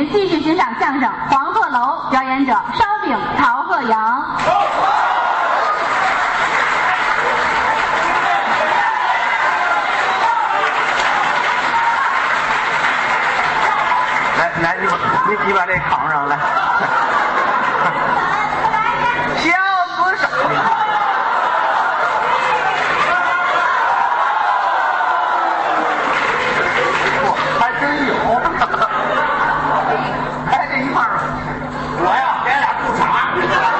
您继续欣赏相声《黄鹤楼》，表演者烧饼陶鹤阳。 来，你把这扛上来。小子手，还真有。哎，这一块儿，我呀给俩裤衩。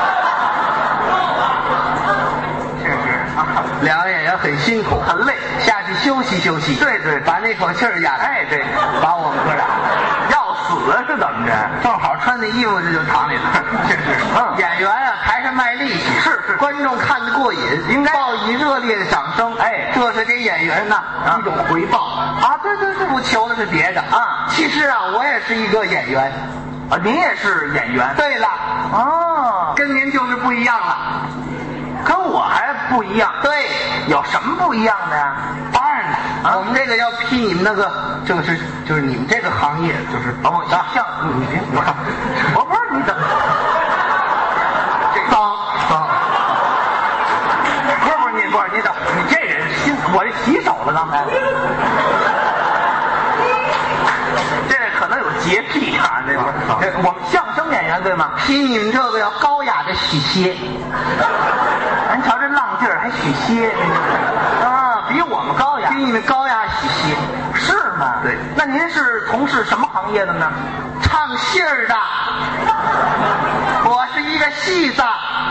是两个演员很辛苦， 很累， 下去休息休息。 对， 把那口气儿压来。 哎，对， 把我们哥俩要死了是怎么着？ 正好穿那衣服这就躺里了。演员啊还是卖力气， 是观众看得过瘾， 应该报以热烈的掌声。 哎， 这是给演员呐一种回报啊！对， 不求的是别的啊。其实啊，我也是一个演员啊，您也是演员。 对了， 哦， 跟您就是不一样了， 跟我还不一样。 对， 有什么不一样的呀？ 当然了，我们这个要批你们那个，就是你们这个行业，就是像你别，我不是你怎么脏， 不是你等你这人心，我这洗手了刚才，这可能有洁癖啊，这我们相声演员对吗？ 批你们这个要高雅的许歇， 咱瞧这浪劲儿还许歇啊，比我们高雅， 比你们高雅许歇， 是吗？ 对， 那您是从事什么行业的呢？ 唱戏儿的，我是一个戏子。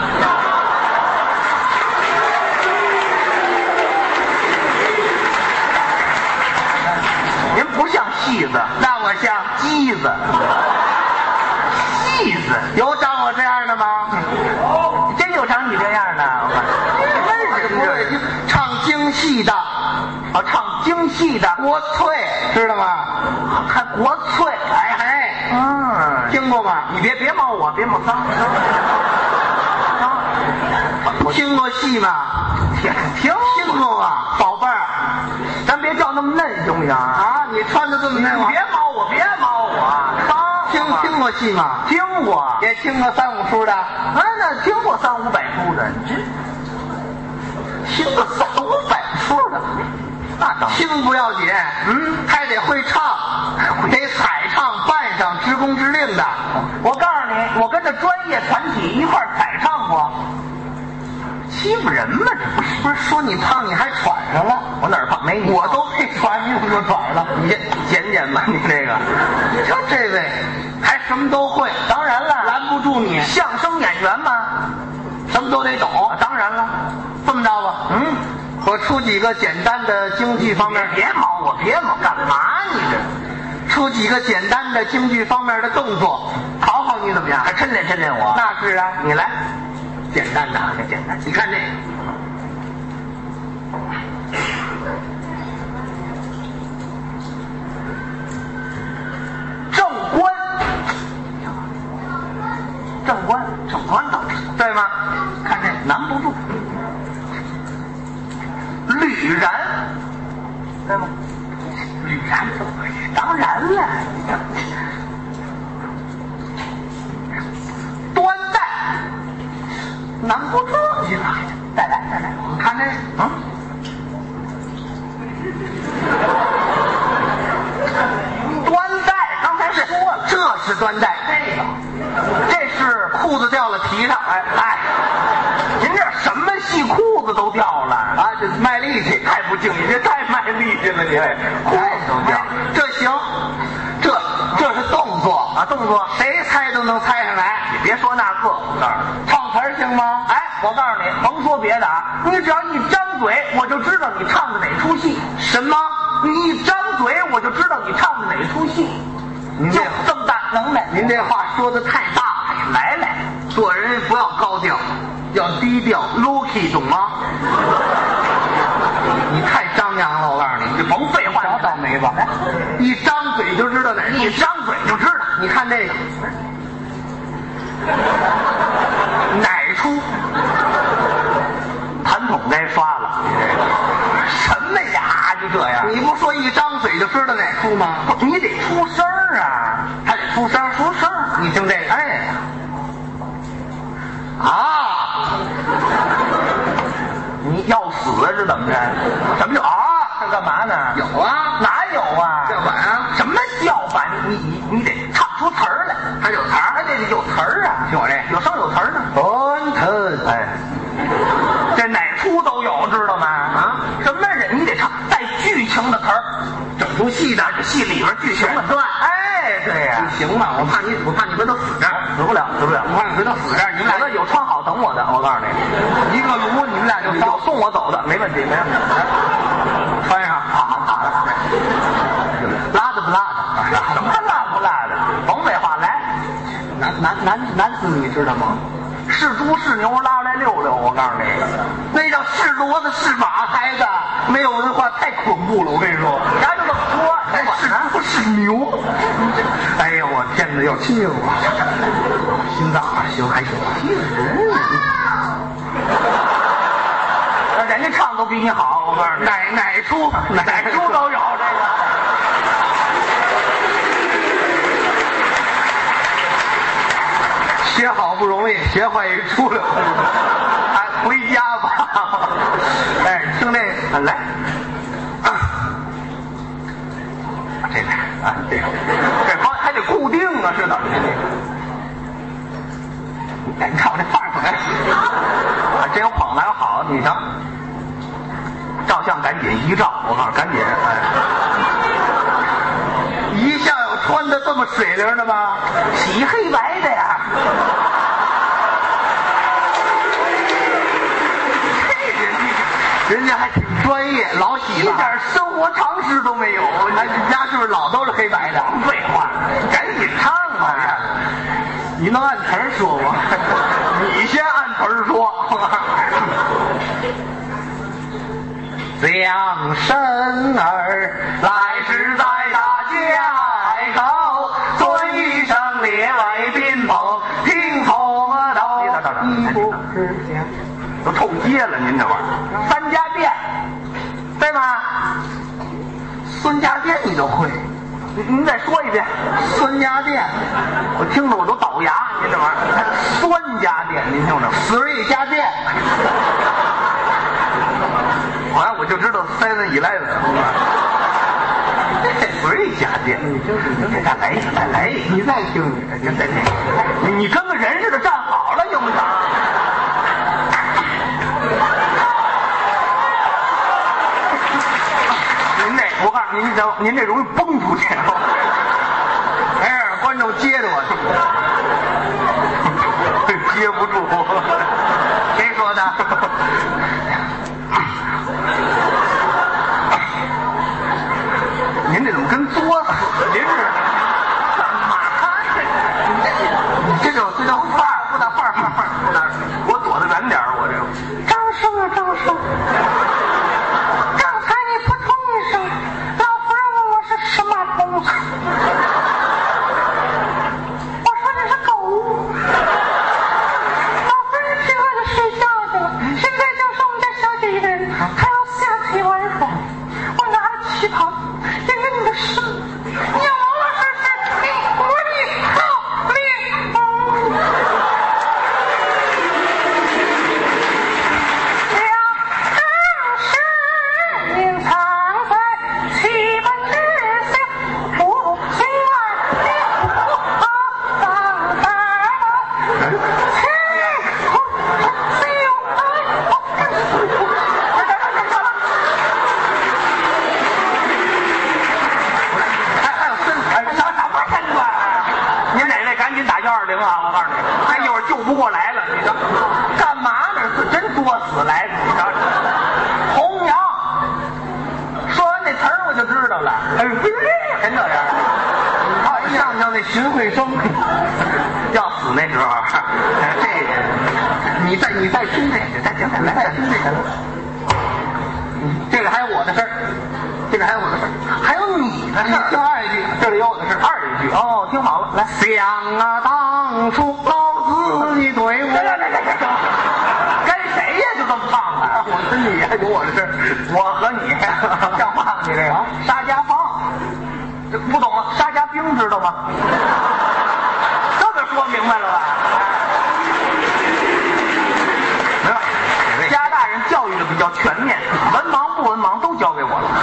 您不像戏子， 那我像鸡子。戏子有长我这样的吗？ 真有长你这样的？ 不会唱京戏的， 唱京戏的国粹知道吗？ 还国粹，听过吗？你别冒我，别冒脏。 听过戏吗？听过吗？宝贝儿， 咱别叫那么嫩行不行啊？ 你穿的这么嫩， 你别冒我，别冒我。 听过戏吗？ 听过， 也听过三五出的。 那听过300-500出的，听过300-500出的，那当然听不要紧，还得会唱，得采唱扮上，知公知令的。 我告诉你，我跟着专业团体一块儿采唱过。欺负人吗？这不是说你胖你还喘上了？ 我哪儿胖？没你， 我都没喘，你怎么就喘了？ 你减吧，你这个。 你瞧这位还什么都会， 当然了， 拦不住你。 相声演员嘛， 什么都得懂。 当然了， 这么着吧，我出几个简单的京剧方面。 别冒我，别冒，干嘛你这？ 出几个简单的京剧方面的动作，考考你怎么样？ 还抻练我？ 那是啊， 你来。 简单的， 简单。 你看这个， 正官倒是对吗？ 看这难不住。吕然，对吗？吕然，当然了。端带，难不住你了。再来，你看这端带，刚才说了， 这是端带， 这是裤子掉了提上，您这什么戏裤子都掉了啊？ 这卖力气， 太不敬业，这太卖力气了，你裤子都掉， 这行，这是动作啊，动作谁猜都能猜上来。 你别说那个， 唱词儿行吗？ 我告诉你，甭说别的啊，你只要一张嘴，我就知道你唱的哪出戏。 什么？ 你一张嘴，我就知道你唱的哪出戏。就这么大能耐。 您这话说的太大了。 来， 做人不要高调，要低调 ，low key， 懂吗？你太张扬了，我告诉你， 你甭废话， 少倒霉吧。一张嘴就知道哪， 一张嘴就知道。 你看这个， 哪出？盘桶该刷了。什么呀？就这样？ 你不说一张嘴就知道哪出吗？ 你得出声啊， 还得出声。 你听这个， 哎，你要死是怎么着？什么叫啊？这干嘛呢？ 有啊， 哪有啊？ 叫板啊， 什么叫板？你得唱出词儿来， 还有词儿， 还得有词儿啊！ 听我这有声有词儿呢。哎，这哪出都有，知道吗？啊，什么人你得唱带剧情的词儿， 整出戏的， 这戏里边剧情的段。 哎，对呀， 行吧，我怕你回头死这儿， 死不了，死不了。 我怕你回头死这儿，你们俩有穿好等我的，我告诉你， 一个炉，你们俩就有送我走的，没问题，没问题。 穿上，好，拉的不拉的？ 什么拉不拉的？甭废话，来， 男子你知道吗？ 是猪是牛拉来溜溜，我告诉你， 那叫是骡子是马，孩子，没有文化太恐怖了，我跟你说。 咱就这么说， 是猪是牛。哎呀，我天哪，要亲我，心脏啊，行还行。 人家唱都比你好，我告诉你， 哪出都有这个。 学好不容易，学坏也出来了，还回家吧。哎，听这个，来，这个啊，这还得固定啊，是怎么的？ 哎，你看我这范儿， 哎，真有捧来好，你瞧，照相赶紧一照，我告诉你，赶紧， 一下有穿的这么水灵的吗？ 洗黑白的呀。 人家还挺专业，老洗一点生活常识都没有。 哎，你家是不是老都是黑白的？ 废话，赶紧唱啊！ 你能按词儿说吗？ 你先按词儿说。 将生儿来时在大街口，尊一声列位宾朋，听从到一不之间。 都臭街了，您这玩意儿，三家店，对吗？ 孙家店你都会？ 您再说一遍， 孙家店， 我听着我都倒牙。您这玩意儿，酸家店，您听着， 死瑞家店。 好像我就知道7-11。瑞家店， 你再来一个，再来一个， 你再听你，再听，你跟个人似的站好了，行不行？我告诉您，您这容易崩出去。 还让观众接着我， 接不住。 谁说的？ 您这怎么跟作死您似的？干嘛这种范儿，不打范儿， 我躲得远点儿，我这个。 张生啊，张生。什么东西？我说这是狗屋。老夫人听了就睡觉去了。现在就剩我们家小姐一个人，还要下棋玩耍。我拿着棋盘，沿着你的身，你要老老实实听我的号令。两世隐藏在棋盘之。 120啊！我告诉你，他一会儿救不过来了。你这干嘛呢？是真作死来的。你瞧，红娘说完那词儿我就知道了。哎，真这样。好，上头那荀慧生要死那时候，这你再听这个，再听这个。 这个还有我的事儿，这个还有我的事儿， 还有你的事儿。 听二一句，这里有我的事儿。 二一句哦，听好了，来。 想啊，当初老子你对我， 跟谁呀？就这么唱啊？ 我跟你还有我的事儿， 我和你像话吗？你这个沙家浜，这不懂了。沙家浜知道吗？这个说明白了吧？没办法，家大人教育的比较全面，文盲不文盲都交给我了。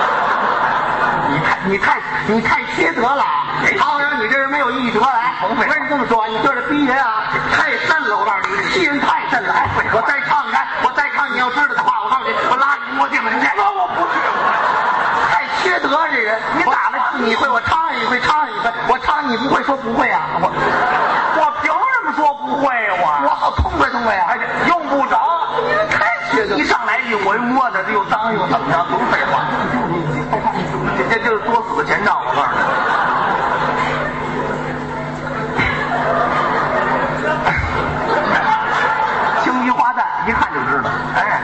你太缺德了！好像你这人没有艺德来。我跟你这么说，你这逼人啊，太甚了！我告诉你，欺人太甚了！哎，我再唱你要知道的话，我告诉你，我拉你摸进门去。我不是，太缺德这人！你打了你会，我唱一回，我唱你不会说不会啊！ 我凭什么说不会我好痛快啊！ 哎，用不着， 太缺德！ 一上来一我摸的又脏又怎么着，都废话。这就是作死的前兆，我告诉你。青衣花旦一看就知道，哎，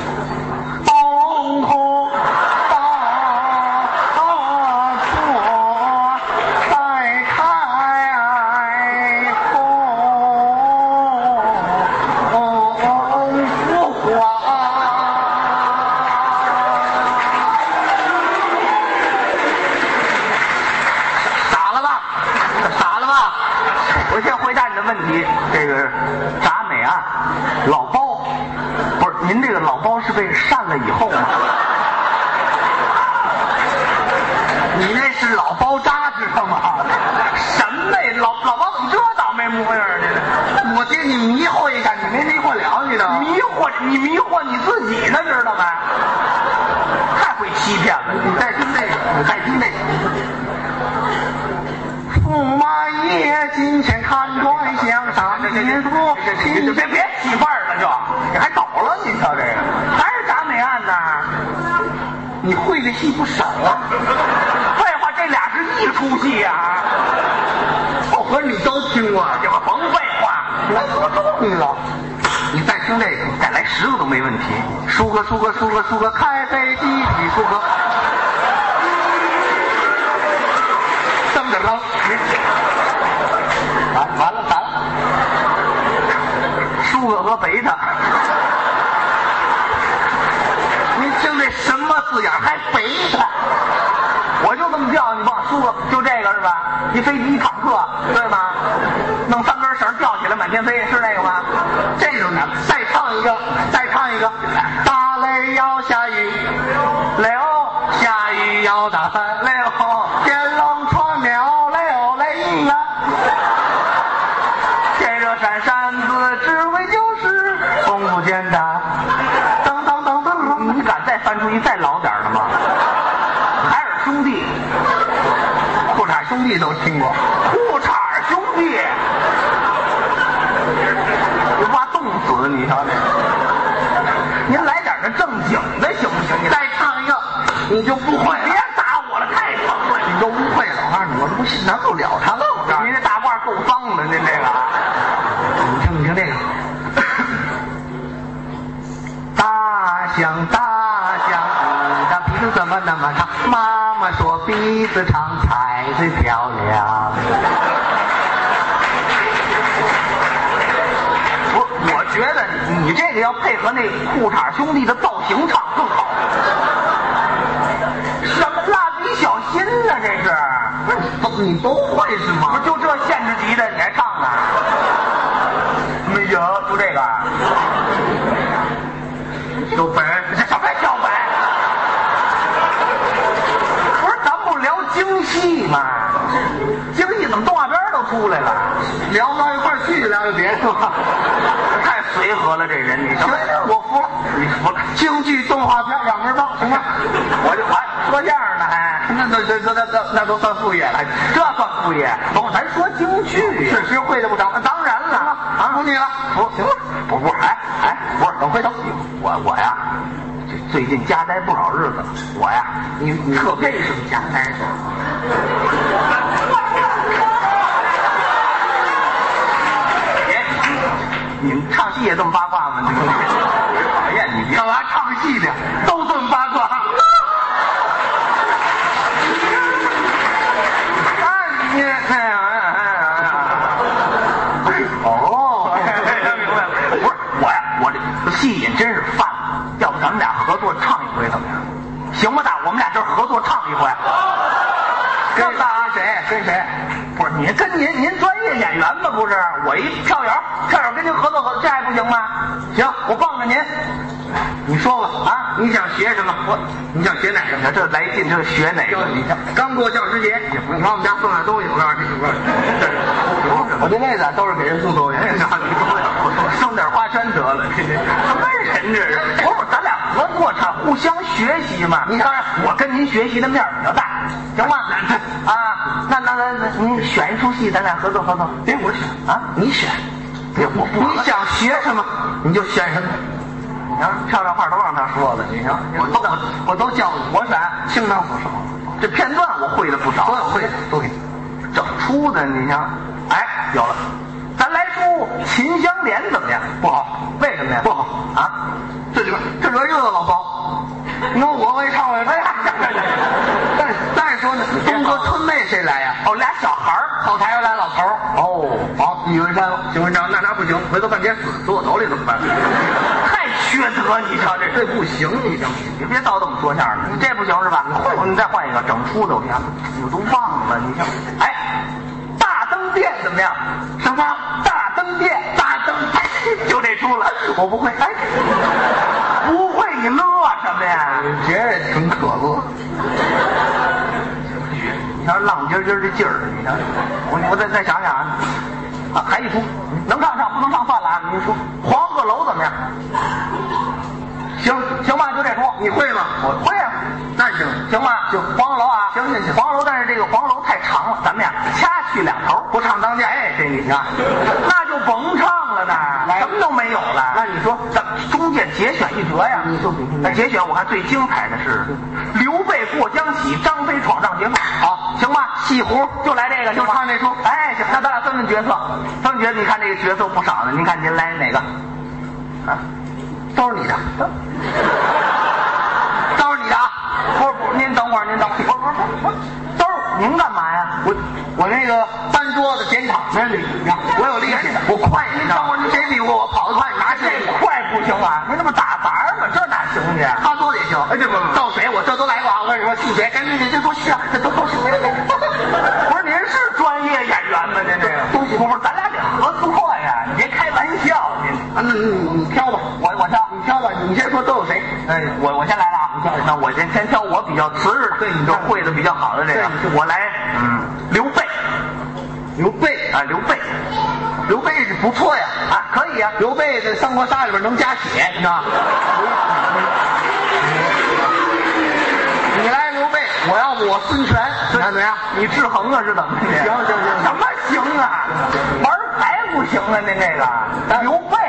东湖大错在开红花。 我先回答你的问题，这个铡美案，老包，不是您这个老包是被扇了以后吗？ 你那是老包扎知道吗？ 什么呀，老包怎么这倒霉模样呢？ 我给你迷惑一下，你没迷惑了你的。 迷惑你自己呢，知道吗？太会欺骗了！ 你再听这个，驸马爷今天看官相上街头， 别起范儿了就，你还抖了，你瞧这个，还是铡美案呢？ 你会的戏不少啊！ 废话，这俩是一出戏啊！ 我和你都听过， 这个甭废话， 我终于了。你再听这个， 再来10个都没问题。 舒哥，开飞机，你舒哥。这么着，完了， 舒哥和贝塔， 你听这什么字眼还贝塔？ 我就这么叫你吧，舒哥就这个是吧？一飞机一坦克，对吗？弄3根绳吊起来满天飞，是那个吗？ 这种的，再唱一个，大雷要下雨，下雨要打伞，天龙传庙雷啊， 天热扇扇子只为就是从不简单，噔， 你敢再翻出一再老点的吗？海尔兄弟， 裤衩兄弟都听过， 裤衩兄弟，你挖冻死你瞧这，您来点个正经的行不行？你再唱一个，你就不会了。 别打我了，太疼了， 你就误会了。我告诉你，我这不难受了他了。我告诉你， 您这大褂够脏的，您这个。 你听这个。大象，你的鼻子怎么那么长？妈妈说鼻子长才最漂亮。 我觉得你这个要配合那裤衩兄弟的造型唱更好。什么蜡笔小新啊，这是？ 你都会是吗？ 不就这限制级的你还唱呢？没有，就这个。什么小白？不是咱不聊京戏吗？京戏怎么动画片都出来了？ 聊不到一块儿去，聊就别说了。 太随和了，这人你行， 我服了， 你服了。 京剧动画片2根棒，行吗？ 我还说相声呢，还那都算副业了， 这算副业？甭，咱说京剧， 确实会的不少。 当然了啊， 服你了， 行了，不，不是，等回头，我呀，这最近家呆不少日子，我呀，你特为什么家呆？你们唱戏也这么八卦吗？讨厌你！ 干嘛唱戏的都这么八卦？哦， 明白了。不是我呀，我这戏瘾真是犯了。要不咱们俩合作唱一回怎么样？行不大？我们俩就是合作唱一回。 更大。 跟谁？不是你跟您专业演员吗？不是，我一票友跟您合作，这还不行吗？行，我帮着您。你说吧啊，你想学什么？你想学哪个？这来劲，这学哪个？你刚过教师节，你看我们家送的都有，我告诉你，我这辈子都是给人送周年，送点花圈得了。什么人这是？不是，咱俩合作场，互相学习嘛。你看，我跟您学习的面比较大，行吗？啊，那您选一出戏，咱俩合作。我选啊，你选。我不，你想学什么你就选什么。你看漂亮话都让他说了，你看我都教你，我选清汤所手。这片段我会了不少，所有会的都给你。整出的你看，哎，有了，咱来出《秦香莲》怎么样？不好，为什么呀？不好啊！这里边这惹热老包，你看我一唱，哎呀，再说呢，东哥春妹谁来呀？哦，俩小孩儿，后台又来老头儿。哦，好，李文山，邢文章，那不行，回头半截死我头里怎么办？太缺德，你瞧这不行，你别倒这么说相声的，这不行是吧？你再换一个，整出的我都忘了，你瞧，哎，大灯殿怎么样？什么大灯殿？就这出了，我不会，哎，不会，你乐什么呀？觉得挺可乐。你瞧浪尖尖这劲儿，你瞧，我再想想啊，还一出，能上不能上算了啊！您说黄鹤楼怎么样？行吧，就这出，你会吗？我会啊，那行吧，就黄鹤楼啊，行，黄鹤楼，但是这个黄鹤楼太长了，咱们呀掐去两头，不唱当家，哎，这你看，那就甭唱了呢，什么都没有了。那你说咱中间节选一折呀？你说那节选我看最精彩的是刘备过江起，张飞闯上劫后。好，行吧，戏胡就来这个，就唱这出。哎，行，那咱俩分角色，你看这个角色不少呢，您看您来哪个？啊？都是你的，都是你的啊！不是，您等会儿，不是，都是您干嘛呀？我那个搬桌子捡场子里，我有力气的，我快，您等会儿，您谁比我跑得快？你拿这快不行啊！您那不打杂嘛，这哪行去？他说的也行，哎，这不倒水，我这都来过啊！我跟你说，细节，赶紧，这都是啊，这都是。不是，您是专业演员吗？您这个东西不是，咱俩得合作呀！你别开玩笑，您你挑吧，我挑。你挑吧，你先说都有谁？哎，我先来了啊！那我先挑我比较瓷实的，对，你就会的比较好的这个。我来，刘备啊，刘备是不错呀，啊，可以啊。刘备在三国杀里边能加血，你知道吗？你来刘备，我孙权，看怎么样？你制衡啊是怎么的？行，什么行啊？玩牌不行啊，您这个刘备。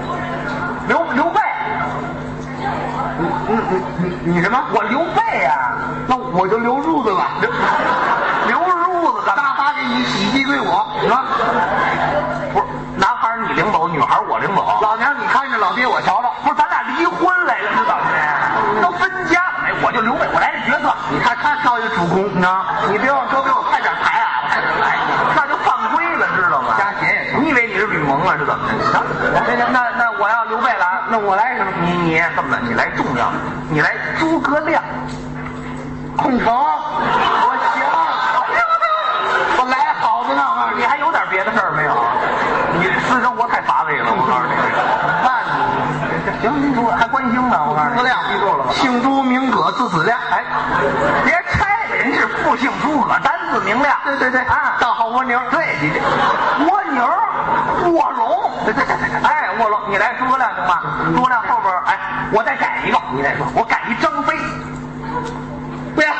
你什么？我刘备呀，那我就留褥子吧。留褥子，大发给你，喜鸡归我，是吧？不是，男孩你领走，女孩我领走。老娘你看着，老爹我瞧着。不是，咱俩离婚来了是怎么的？都分家。哎，我就刘备，我来这角色。你看他挑一个主攻，你知道？你别往多给我派点牌啊！那就犯规了，知道吗？加血也行。你以为你是吕蒙啊？是怎么的？那我要刘备了啊！那我来什么？你这么的，你来重要的，你来诸葛亮。空城，我行，我来好着呢。我告诉你，还有点别的事儿没有？你私生活太乏味了，我告诉你，怎么办呢？行，您说还关心呢，我告诉你。诸葛亮记住了吧？姓朱名葛，字子亮。哎，别拆了，人是复姓诸葛，单字明亮。对啊，道号蜗牛。对，你这蜗牛，卧龙。对，哎，卧龙，你来诸葛亮行吗？诸葛亮后边，哎，我再改一个，你再说，我改一张飞。不要，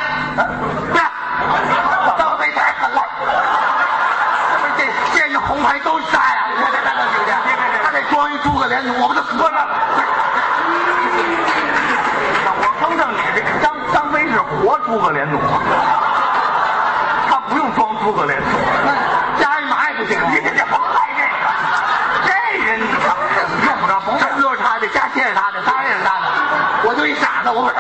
张飞太狠了，这个红牌都杀呀！你看这行不行？他得装一诸葛连弩，我们就死了。我更正你，这张飞是活诸葛连弩，他不用装诸葛连弩，那加一马也不行。你甭来这人你看用不着，什么都是他的，加钱是他的，当然是他的，我就一傻子，我。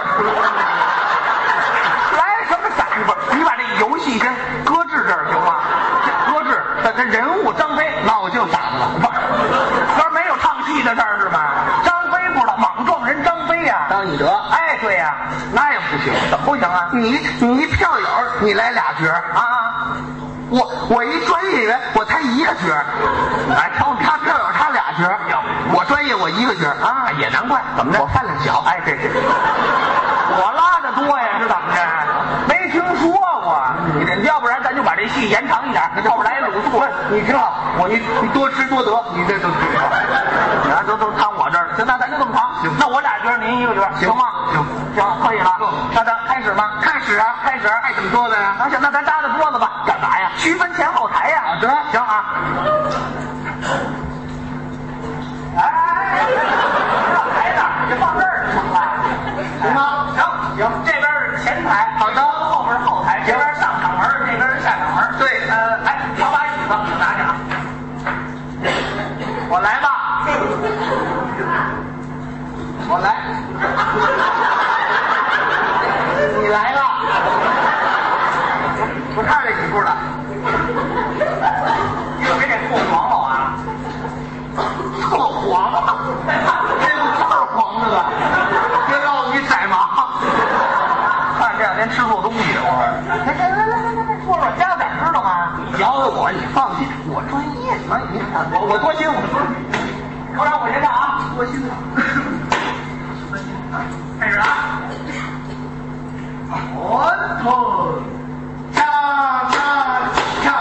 你把这游戏先搁置这儿行吗？搁置，这人物张飞，那我就傻子了。这没有唱戏的事儿是吧？张飞不知道，莽撞人张飞呀，当你得。哎，对呀，那也不行， 怎么不行啊？ 你一票友，你来俩角啊！ 我一专业演员，我才一个角哎， 他票友他俩角我专业我一个角啊，也难怪。 怎么着？我饭量小。 哎，对，我拉的多呀，是怎么着？没听说过。要不然咱就把这戏延长一点，后边来鲁肃。 你挺好，你多吃多得，你这都挺好。 都躺我这儿了，行，那咱就这么长。 行， 那我俩角您一个角，行吗？ 行， 可以了。那咱开始吗？ 开始啊， 开始。 爱怎么说的呀？ 行，那咱搭个桌子吧。干嘛呀？区分前后台呀。 好的， 行啊。哎，台呢？就放这儿就成了， 行吗？ 行，这边是前台， 好的， 后边是后台，这边上场门，这边是下场门。 对， 哎，挑把椅子，我拿去啊。我来吧。 我来，你来了，我看这几步了， 又给这破黄了啊！ 特黄，这不特黄的了，别告诉你色盲。 看这两天吃错东西了，来，说说家长知道吗？ 你教给我，你放心，我专业。 我多心，我让我先干啊， 多心了。 开始啊！ 我头，cha cha cha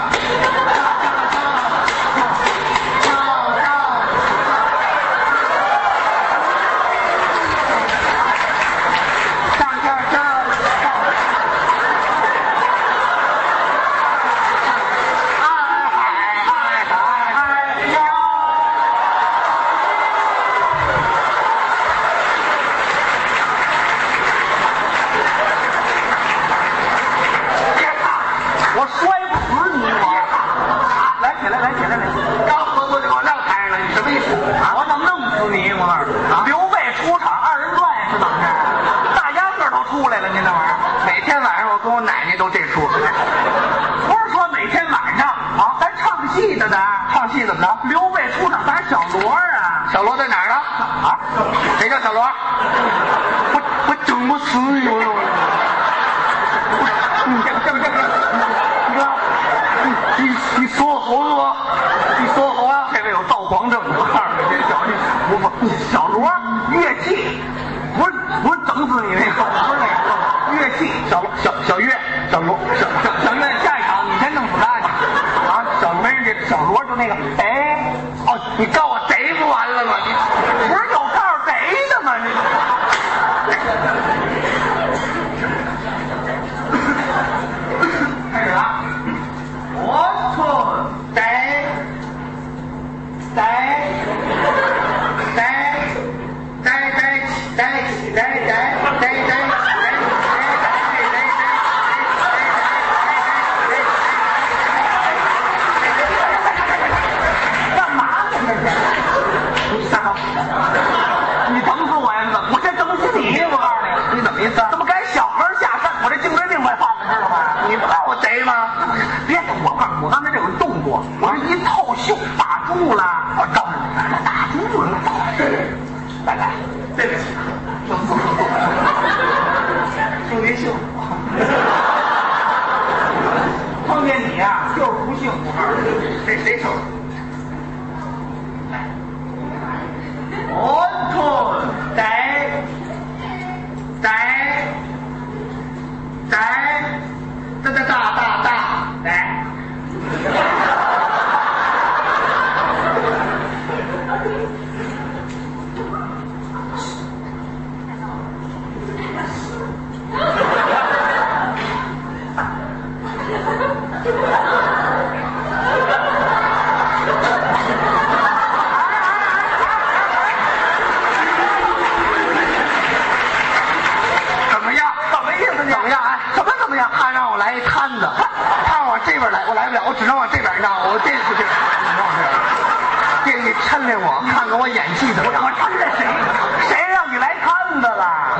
唱戏怎么着？ 刘备出场打小罗啊！ 小罗在哪儿呢？ 啊？ 谁叫小罗？我整不死你！我你说好了吗？你说好啊！ 这位有躁狂症，我告诉你，这小罗乐器，不是整死你那个，不是那个乐器， 小岳，小岳， 下一场你先弄死他去啊！小罗就那个逮， 哦，你告我逮不完了吗？你不是有告诉逮的吗？你开始了，我操，逮。干嘛呢这是？你整死我呀！我这整死你！我告诉你， 你怎么意思？ 怎么改小孩下山？我这颈椎病快犯了，知道吗？ 你不让我逮吗？ 别，我刚才这有动作，我这一透袖打住了，我告诉你，打住了，来，这个兄弟幸福， 碰见你呀，就是不幸福。 谁手？我头逮，大，来。怎么样？ 怎么样？ 他让我来一摊子，他让我这边来，我来不了，我只能往这边，你知道吗？我这不行，这你抻来我，看看我演技怎么样？ 我抻着谁让你来摊子了？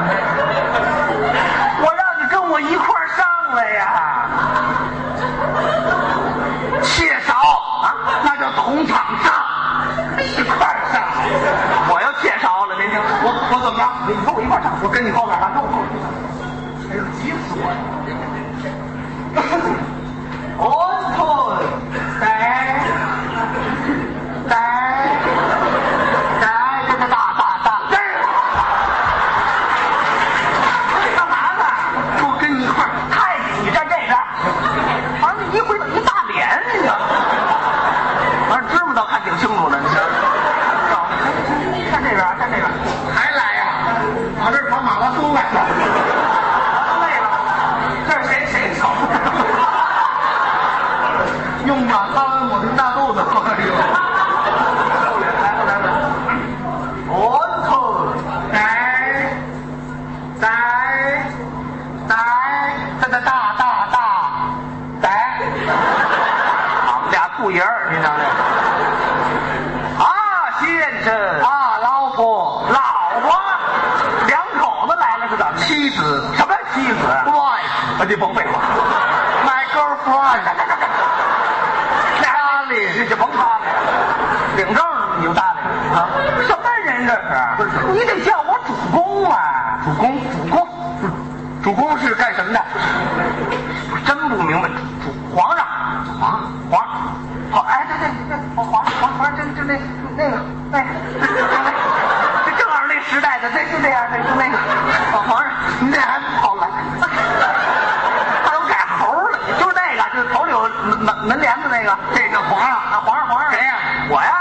我让你跟我一块儿上来呀！ 切少啊，那叫同场上，一块儿上。 我要切少了，您听，我怎么着？你跟我一块儿上， 我跟你后边啊，跟我后边。 你甭废话 ，My girlfriend， 搭理你就甭搭理，领证你就搭理啊！什么人这是？你得叫我主公啊！主公是干什么的？真不明白。皇上，好，哎，对，皇上，就那个，这正好那时代的，就这样，就那个，皇上，你这还好来。就是头里有门帘子那个，这个皇上啊，皇上谁呀？我呀，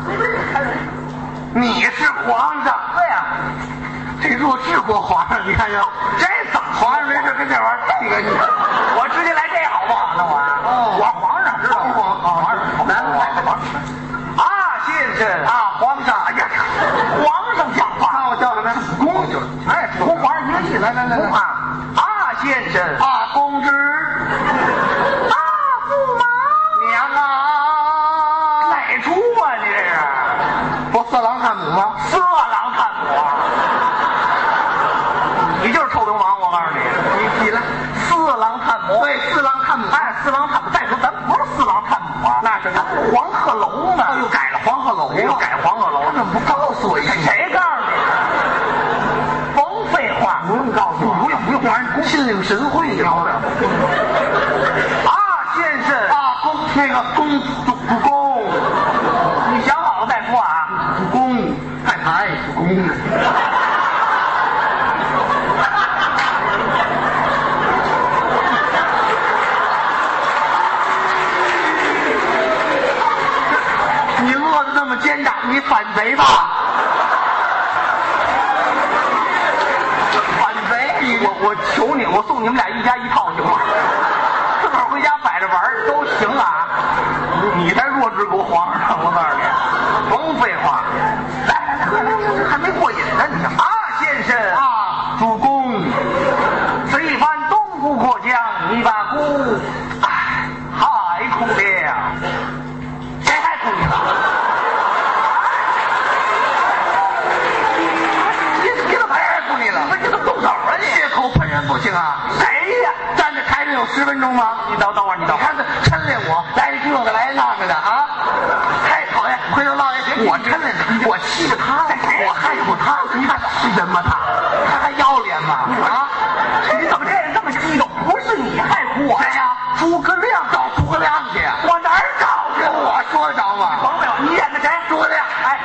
你是皇上？对呀，这弱智国皇上，你看见？这怎么皇上没事跟这玩这个？我直接来这好不好？那我皇上知道皇上来啊，先生啊，皇上，哎呀，皇上讲话，那我叫什么？主公就是，哎，主公皇上一个意思，来啊，先生啊，公知。色狼探母吗？色狼探母啊！你就是臭流氓！我告诉你，你起来！色狼探母，对，色狼探母。哎，色狼探母。再说咱不是色狼探母啊，那是黄鹤楼呢。又改了黄鹤楼，又改黄鹤楼。他怎么不告诉我一声？谁告诉你？甭废话，不用告诉我，不用，让人心领神会，你知道吗？啊，先生啊，那个主公，你想好了再说啊。主公，太太，主公。你饿得那么奸诈，你反贼吧！反贼！我求你，我送你们俩一家一套行吗？自个儿回家摆着玩都行啊！你才弱智国皇上，我告诉你。甭废话，来，还没过瘾呢，你啊，先生啊，主公，此一番东湖过江，你把姑，哎，害苦了，谁害苦你了？你怎么害苦你了？你怎么动手啊你？血口喷人不行啊！谁呀？站在台上有10分钟吗？你等会儿，你看他抻练我，来这个来那个的啊！太讨厌！回头老爷。我抻练他，我气着他，我害苦他，你看是人吗？他还要脸吗？啊！你怎么这么激动？不是你害苦我，谁呀？诸葛亮，找诸葛亮去。我哪儿找去？我说得着吗？甭废话，你演的谁？诸葛亮。哎。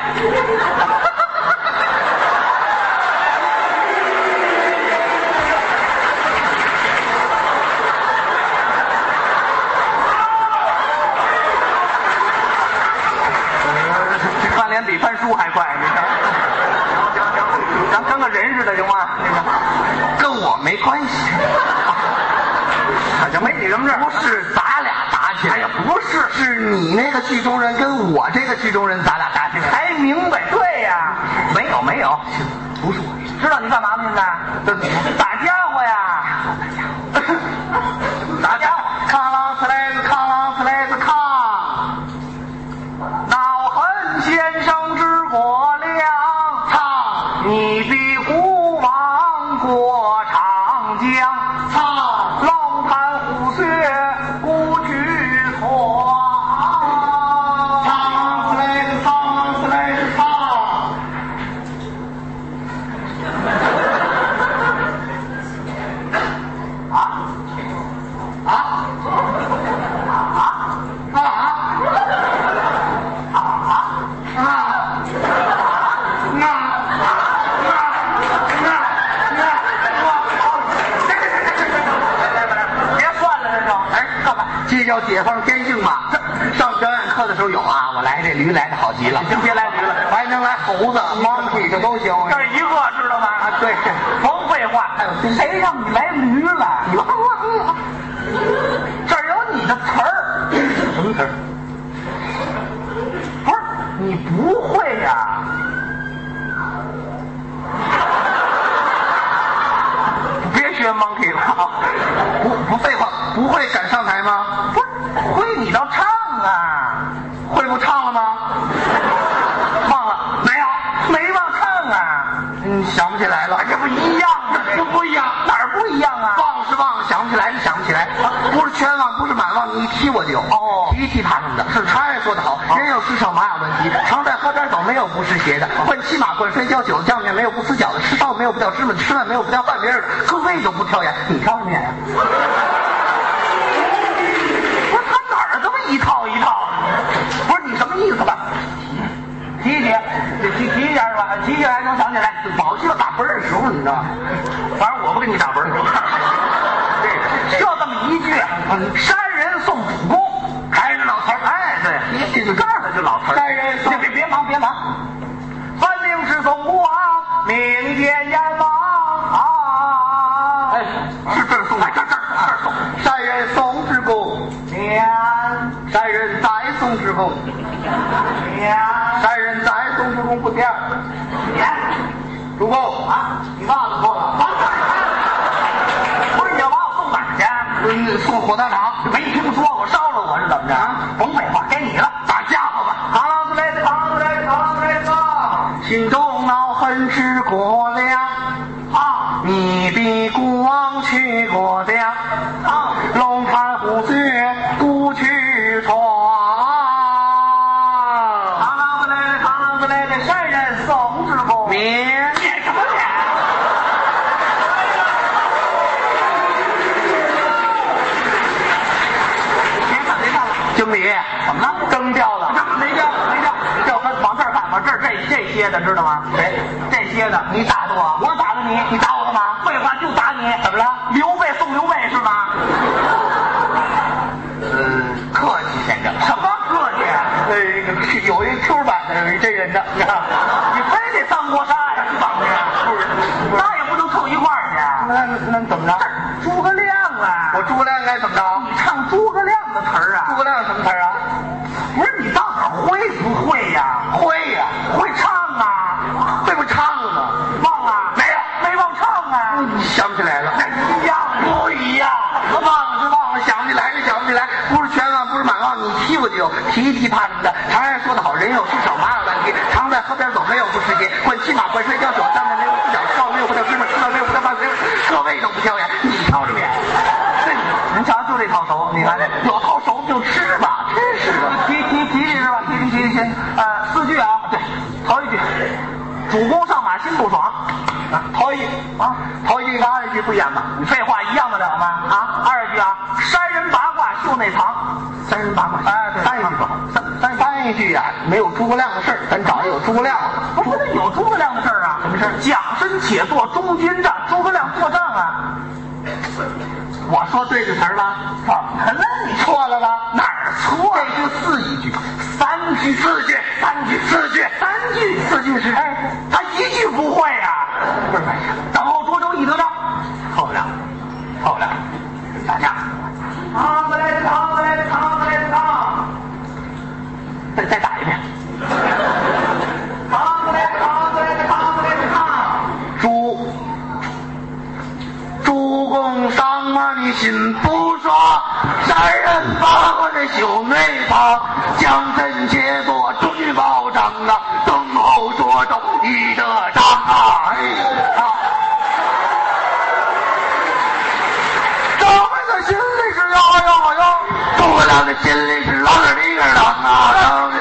比翻书还快，你看，咱跟个人似的行吗？那个跟我没关系，行没你什么事？不是咱俩打起来，哎呀，不是，是你那个剧中人跟我这个剧中人，咱俩打起来，才明白。对呀，没有，不是我，知道你干嘛吗？现在打家伙呀，打家伙，扛啷呲来子，扛啷呲来子，扛。先生之国亮，唱你比孤王过长江，唱龙潭虎穴孤举错，唱来唱，啊！ 这叫解放天性嘛。上表演课的时候有啊，我来这驴来的好极了， 行，别来驴了， 还能来猴子、monkey 这都行。 这一个知道吗？ 啊，对， 甭废话，谁让你来驴了？这儿有你的词儿。 什么词儿？ 不是你不会呀？别学 monkey 了啊！ 不废话，不会敢上台吗？ 不是，会你倒唱啊！ 会不唱了吗？ 忘了没忘唱啊？ 想不起来了。 这不一样吗？ 这不一样， 哪儿不一样啊？ 忘是忘，想不起来是想不起来，不是全忘，不是满忘，你一提我就有。 哦， 提一提他什么的。是他也说得好，人有失手马有问题，常在河边走，没有不湿鞋的。灌骑马，灌摔跤，酒酱面没有不死脚的，吃烧没有不掉芝麻，吃饭没有不掉饭边的，各位都不挑眼，你挑什么眼呀？ 不是他哪儿这么一套一套的？不是你什么意思吧？提一下是吧？提一下还能想起来。 保期要打分的时候，你知道吗？ 反正我不跟你打分。就这么一句，山人送主公， 还是老词儿。 哎，对，这就这儿的就老词儿。 山人送， 别忙。翻领之送国，明天阎王啊！ 哎，是这儿送，这儿送。山人送之公，山人再送之公，山人再送之公不点。主公啊，你袜子脱了？不是你要把我送哪儿去？ 送火葬场。 没听说过烧了我是怎么着？甭废话，该你了， 打家伙吧！ 扛子来的， 心中恼恨是过量啊！ 你比孤王去过量啊！ 龙潭虎穴不去闯。 扛子来的，山人送之公。 免什么免？别看了。 经理， 怎么了？ 灯掉了。 没掉。这往这儿看，往这儿这些的知道吗？ 谁？ 这些的，你打的我，我打的你， 你打我干嘛？ 废话就打你， 怎么了？ 刘备送刘备是吗？ 客气先生。 什么客气？ 有一 Q 版的，有一真人的， 你非得当国杀呀？是怎么着？不是，那也不能凑一块儿去。 那怎么着？ 诸葛亮啊！ 我诸葛亮该怎么着？ 你唱诸葛亮的词儿啊？ 诸葛亮什么词儿啊？ 不是你到底会不会呀？ 会呀， 会唱啊？ 会不唱了吗？ 忘了？没忘唱啊？ 想不起来了。 一样不一样？ 忘了是忘了，想不起来是想不起来，不是全忘，不是满忘，你提我就有，提一提他什么的。常人说得好，人有失手，马有问题，常在河边走，没有不湿鞋。灌骑马，灌摔跤，酒酱面没有不掉烧，没有不掉芝麻，吃饭没有不掉饭边，各位都不挑眼，你挑什么眼？ 您瞧，就这套熟，你看有套熟就吃吧，真是的。 提是吧？提4句啊，对，头一句，主公上马心不爽，头一句啊，头一句跟二句不一样吧？你废话一样的了吗？啊，二句啊，山人八卦秀内藏， 三人八卦， 哎，对， 三一句吧，三一句啊，没有诸葛亮的事儿，咱找有诸葛亮。 不是有诸葛亮的事儿啊？ 什么事儿？ 蒋申且作中军战，诸葛亮作战啊。 我说对这词儿了？ 怎么了？你错了吧？ 哪儿错？ 这句四一句， 三句是哎，他一句不会啊。 不是， 等候涿州易得章， 错不了，打架。 扛子来的， 再打一遍。 扛子来的， 主公上马你心不爽，山人把我这袖内藏，将身且作中军保障啊，等候涿州易得章啊！咱们的心里是要，诸葛亮的心里是啷个里个啷啊！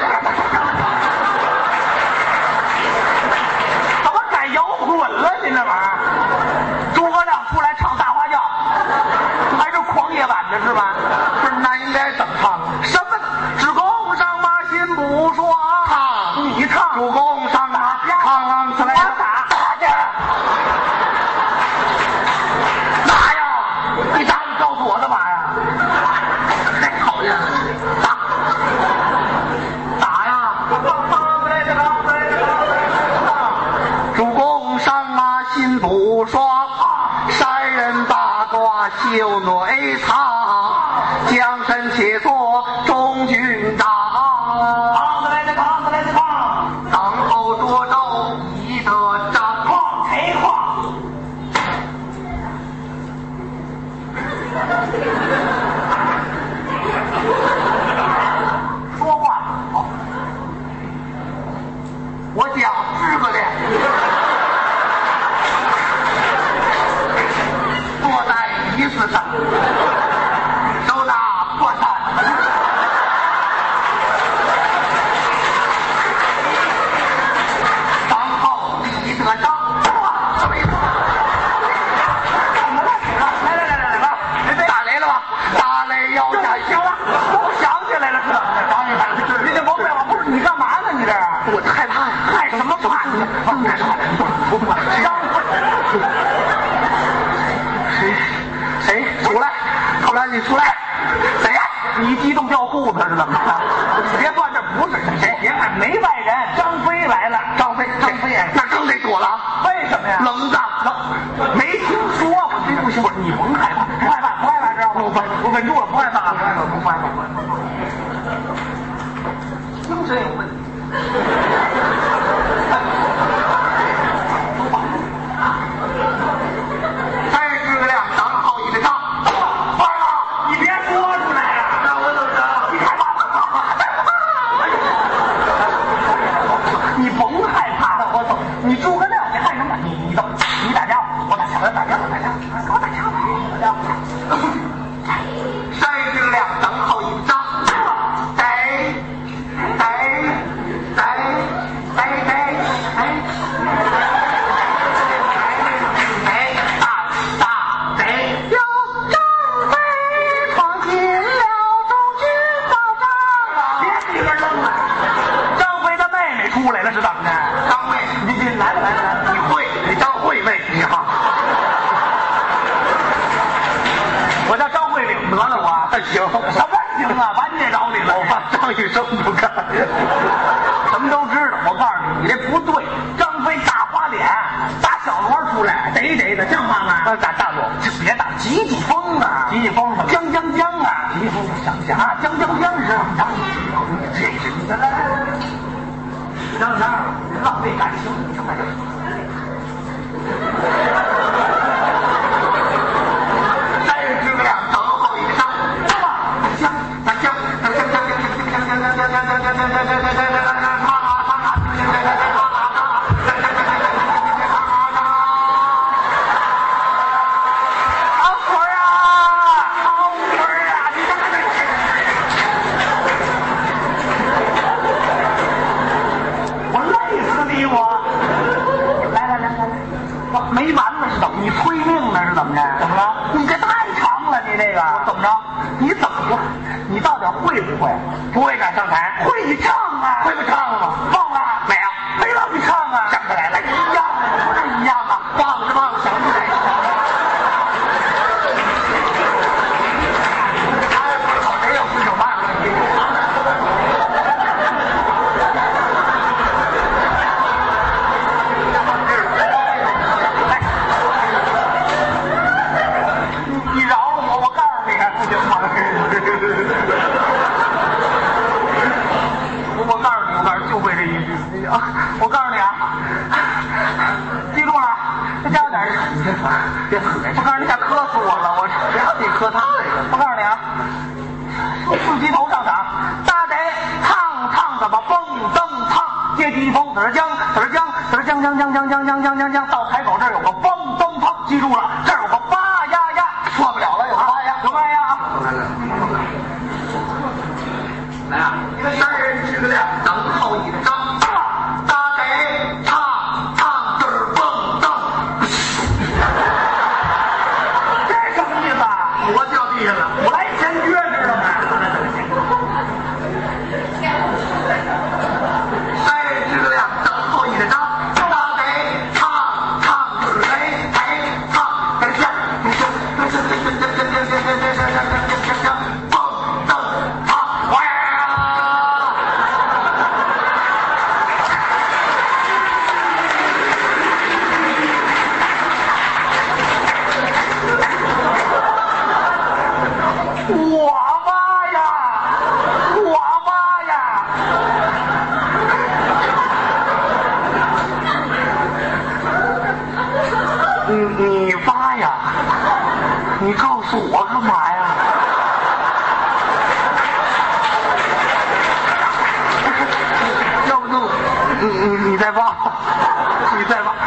怎么改摇滚了？您这玩意儿，诸葛亮出来唱大花轿，还是狂野版的是吧？ 不是，那应该怎么唱？ 什么？只公上马心不爽， 唱你唱。 嘞，腰下行了，都想起来了是吧？你这甭废话，不是你干嘛呢？你这我害怕呀， 害什么怕？你不怕？ 谁出来？后来你出来，谁呀？ 你一激动掉裤子是怎么着？你别断，这不是谁？别看没外人，张飞来了。 张飞，那更得躲了。 为什么呀？ 冷的， 没听说过，这不行。你甭害怕，不害怕，知道吗？我稳住了，不害怕，不害怕。精神有问题。 30个亮，当好一个仗。 快了，你别说出来呀！ 那我怎么着？ 你害怕？你甭害怕，我走。你诸葛亮，你害什么？你走，你打架，我打架，给我打架。 30个亮，当好一仗。 出来了是怎么的？ 张慧， 你来， 你张慧妹，你好。 我叫张慧领得了我。 行， 什么行啊？完你也饶你了。 我怕张雨生不干。 什么都知道。我告诉你，你这不对。张飞大花脸，打小锣出来，得的，像话吗？ 打大锣， 别打，急风啊！急风什么？将啊！急风想啊！将是这是你来。让浪费感情，你看 30个亮，等候一个仗。将。 没完了是怎么？你催命呢是怎么着？怎么了？你这太长了，你这个我怎么着？你怎么了？你到底会不会？ 不会敢上台， 会你唱啊？ 会不唱了吗？ 忘了没有， 没让你唱啊？ 想起来了， 一样啊，不是一样啊？ 忘了，想不起来。他也不是好人，要分手骂了。 你饶了我，我告诉你，不行吗？我告诉你，就会这一句。我告诉你啊，记住了，再加点。 你先传，别死在这。 我告诉你，想磕死我了，我不要你磕他了。 我告诉你啊，4级头上场，大得唱怎么蹦蹬唱，接地风子将，到台口这儿有个蹦蹬唱，记住了，这儿有个八呀呀， 错不了了，有八呀， 有八呀啊！ 来啊！30个亮，等候一个仗。大得唱字蹦蹬。 这什么意思啊？ 我掉地上了， 我来前约知道吗 ？30个亮，等候一个仗。大得唱字唱。你发呀？你告诉我干嘛呀？要不弄你再挖，你再挖。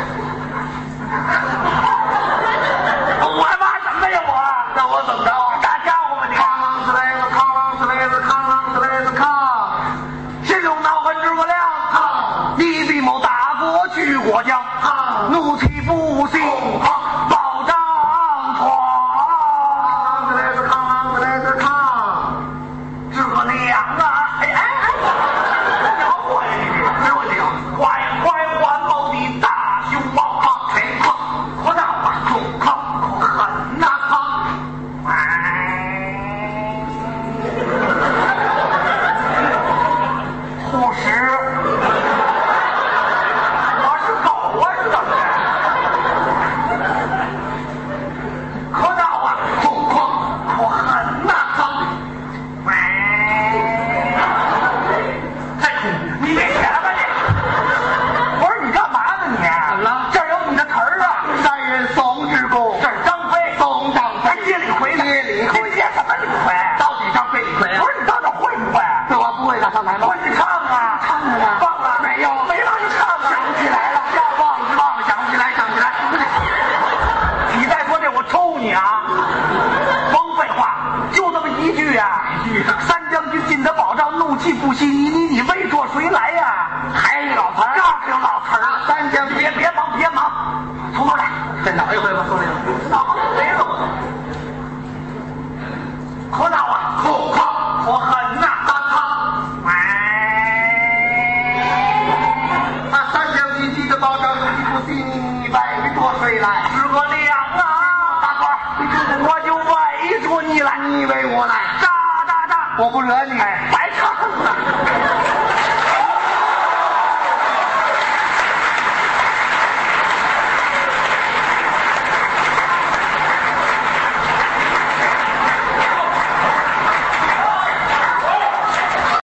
我还挖什么呀我？ 那我怎么着？ 打家伙吧你！ 扛啷哧嘞子，扛啷哧嘞子，扛啷哧嘞子扛。 心中恼恨诸葛亮，你必谋大国去国疆，怒气不息，报张床。 扛啷哧嘞子，扛啷哧嘞句呀，三将军进得宝帐，怒气不息，你为着谁来呀？ 还有老词儿， 这是老词儿。 三将军， 别忙，从头来， 再闹一回吧，说这个， 闹没了我。可闹啊，可狠呐！ 三将军进得宝帐，怒气不息，你为着谁来？ 诸葛亮啊，大哥，我就围着你来， 你为我来， 打， 我不惹你， 白唱了。